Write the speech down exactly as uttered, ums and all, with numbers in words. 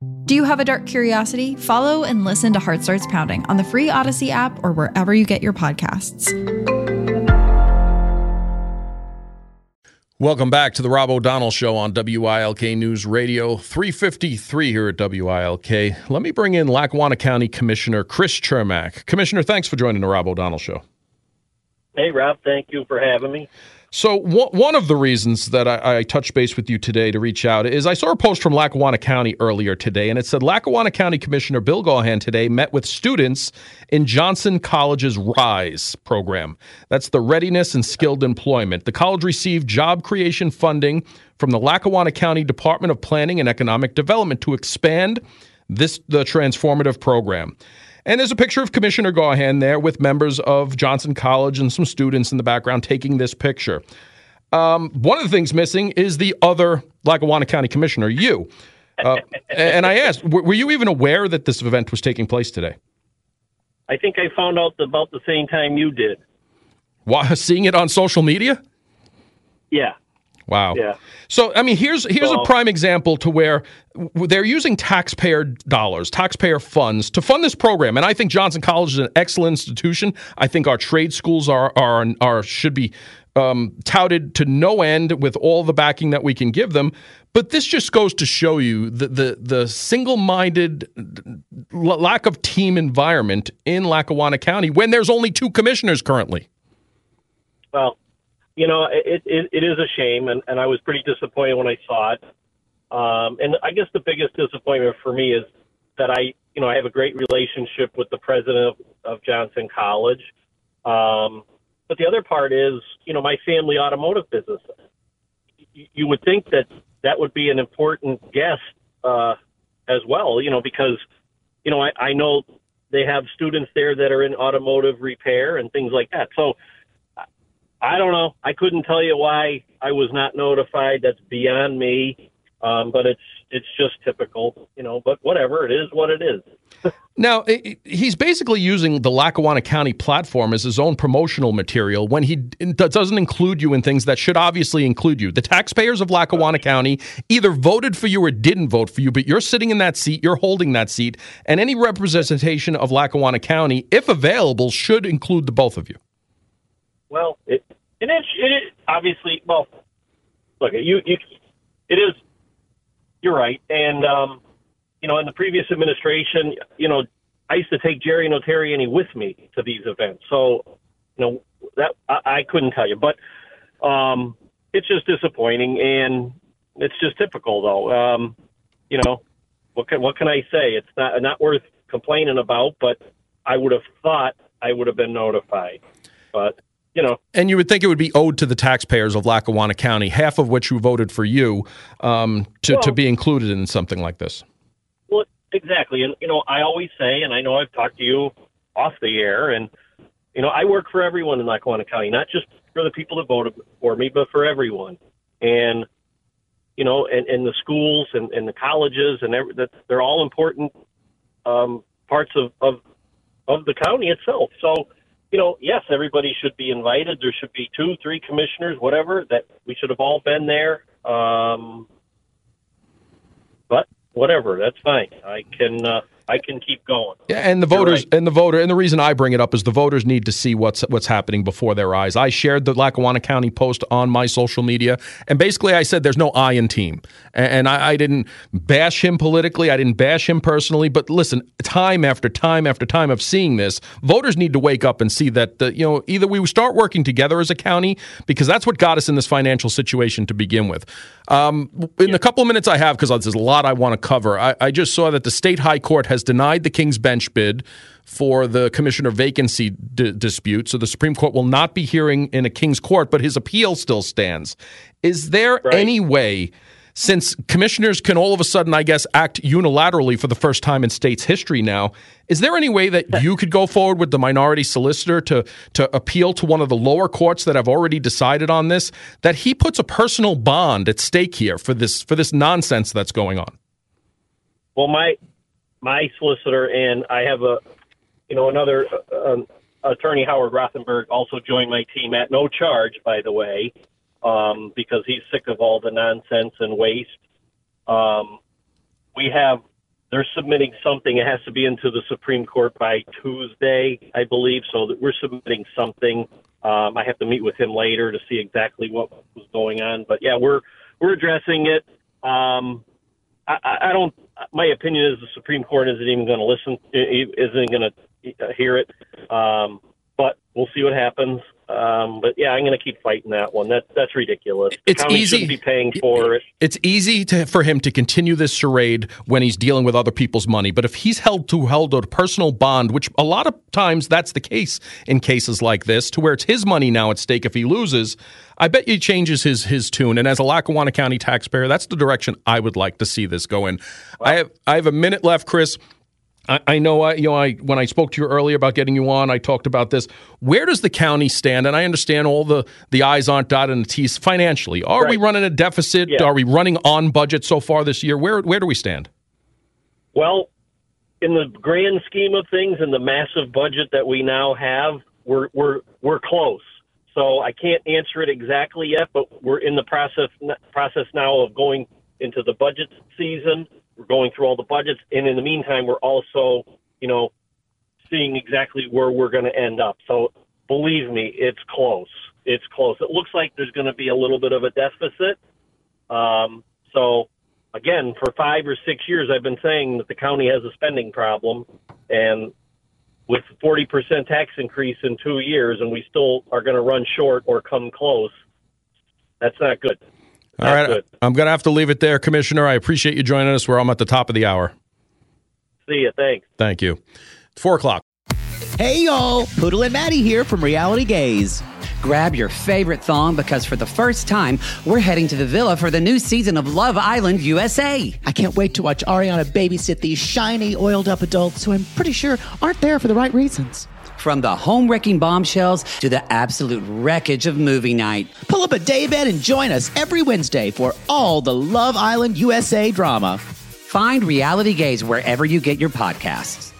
Do you have a dark curiosity? Follow and listen to Heart Starts Pounding on the free Odyssey app or wherever you get your podcasts. Welcome back to the Rob O'Donnell Show on W I L K News Radio, three fifty-three here at W I L K. Let me bring in Lackawanna County Commissioner Chris Chermak. Commissioner, thanks for joining the Rob O'Donnell Show. Hey, Rob, thank you for having me. So w- one of the reasons that I, I touched base with you today to reach out is I saw a post from Lackawanna County earlier today, and it said Lackawanna County Commissioner Bill Gaughan today met with students in Johnson College's RISE program. That's the Readiness and Skilled Employment. The college received job creation funding from the Lackawanna County Department of Planning and Economic Development to expand this the transformative program. And there's a picture of Commissioner Gaughan there with members of Johnson College and some students in the background taking this picture. Um, one of the things missing is the other Lackawanna County Commissioner, you. Uh, and I asked, were you even aware that this event was taking place today? I think I found out about the same time you did. Why, seeing it on social media? Yeah. Wow. Yeah. So, I mean, here's here's well, a prime example to where they're using taxpayer dollars, taxpayer funds to fund this program. And I think Johnson College is an excellent institution. I think our trade schools are are, are should be um, touted to no end with all the backing that we can give them. But this just goes to show you the the, the single-minded lack of team environment in Lackawanna County when there's only two commissioners currently. Well, you know, it, it it is a shame, and, and I was pretty disappointed when I saw it. Um, and I guess the biggest disappointment for me is that I, you know, I have a great relationship with the president of, of Johnson College. Um, but the other part is, you know, my family automotive business. You, you would think that that would be an important guest uh, as well, you know, because, you know, I, I know they have students there that are in automotive repair and things like that. So, I don't know. I couldn't tell you why I was not notified. That's beyond me. Um, but it's it's just typical, you know, but whatever. It is what it is. Now, he's basically using the Lackawanna County platform as his own promotional material when he doesn't include you in things that should obviously include you. The taxpayers of Lackawanna County either voted for you or didn't vote for you, but you're sitting in that seat, you're holding that seat, and any representation of Lackawanna County, if available, should include the both of you. Well, it and it, it is obviously, well, look, you, you, it is, you're right. And, um, you know, in the previous administration, you know, I used to take Jerry Notarianni with me to these events. So, you know, that I, I couldn't tell you, but um, it's just disappointing, and it's just typical, though. Um, you know, what can, what can I say? It's not, not worth complaining about, but I would have thought I would have been notified. But, you know. And you would think it would be owed to the taxpayers of Lackawanna County, half of which who voted for you, um, to, well, to be included in something like this. Well, exactly. And, you know, I always say, and I know I've talked to you off the air, and, you know, I work for everyone in Lackawanna County, not just for the people that voted for me, but for everyone. And, you know, and, and the schools and, and the colleges, and every, that they're all important um, parts of, of, of the county itself. So, you know, yes, everybody should be invited. There should be two, three commissioners, whatever, that we should have all been there. Um, but whatever, that's fine. I can uh, I can keep going. Yeah, and the You're voters right. and the voter and the reason I bring it up is the voters need to see what's what's happening before their eyes. I shared the Lackawanna County post on my social media, and basically I said there's no I in team. And I, I didn't bash him politically, I didn't bash him personally, but listen, time after time after time of seeing this, voters need to wake up and see that the, you know, either we start working together as a county, because that's what got us in this financial situation to begin with. Um, in yeah. the couple of minutes I have, because there's a lot I want to cover, I, I just saw that the state high court has denied the King's Bench bid for the commissioner vacancy d- dispute. So the Supreme Court will not be hearing in a King's Court, but his appeal still stands. Is there right. any way, since commissioners can all of a sudden, I guess, act unilaterally for the first time in state's history now, is there any way that you could go forward with the minority solicitor to to appeal to one of the lower courts that have already decided on this, that he puts a personal bond at stake here for this for this nonsense that's going on? Well, my my solicitor and I have a, you know, another uh, um, attorney, Howard Rothenberg, also joined my team at no charge, by the way, um, because he's sick of all the nonsense and waste. Um, we have they're submitting something. It has to be into the Supreme Court by Tuesday, I believe. So that we're submitting something. Um, I have to meet with him later to see exactly what was going on. But yeah, we're we're addressing it. Um, I, I don't. My opinion is the Supreme Court isn't even going to listen. Isn't going to hear it. Um, but we'll see what happens. Um, but yeah, I'm going to keep fighting that one. That that's ridiculous. The it's county easy. Shouldn't be paying for it. It's easy to, for him to continue this charade when he's dealing with other people's money. But if he's held to held a personal bond, which a lot of times that's the case in cases like this, to where it's his money now at stake if he loses, I bet he changes his his tune. And as a Lackawanna County taxpayer, that's the direction I would like to see this go in. Well, I have I have a minute left, Chris. I, I know, I, you know, I when I spoke to you earlier about getting you on, I talked about this. Where does the county stand? And I understand all the, the I's aren't dotted and the T's financially. Are right. we running a deficit? Yeah. Are we running on budget so far this year? Where where do we stand? Well, in the grand scheme of things, in the massive budget that we now have, we're we're we're close. So I can't answer it exactly yet, but we're in the process process now of going into the budget season. We're going through all the budgets, and in the meantime, we're also, you know, seeing exactly where we're going to end up. So believe me, it's close. It's close. It looks like there's going to be a little bit of a deficit. Um, so, again, for five or six years, I've been saying that the county has a spending problem, and with forty percent tax increase in two years, and we still are going to run short or come close, that's not good. All right, good. I'm going to have to leave it there, Commissioner. I appreciate you joining us. We're almost at the top of the hour. See you. Thanks. Thank you. Four o'clock. Hey, y'all. Poodle and Maddie here from Reality Gaze. Grab your favorite thong because for the first time, we're heading to the villa for the new season of Love Island U S A. I can't wait to watch Ariana babysit these shiny, oiled-up adults who I'm pretty sure aren't there for the right reasons. From the home-wrecking bombshells to the absolute wreckage of movie night. Pull up a daybed and join us every Wednesday for all the Love Island U S A drama. Find Reality Gaze wherever you get your podcasts.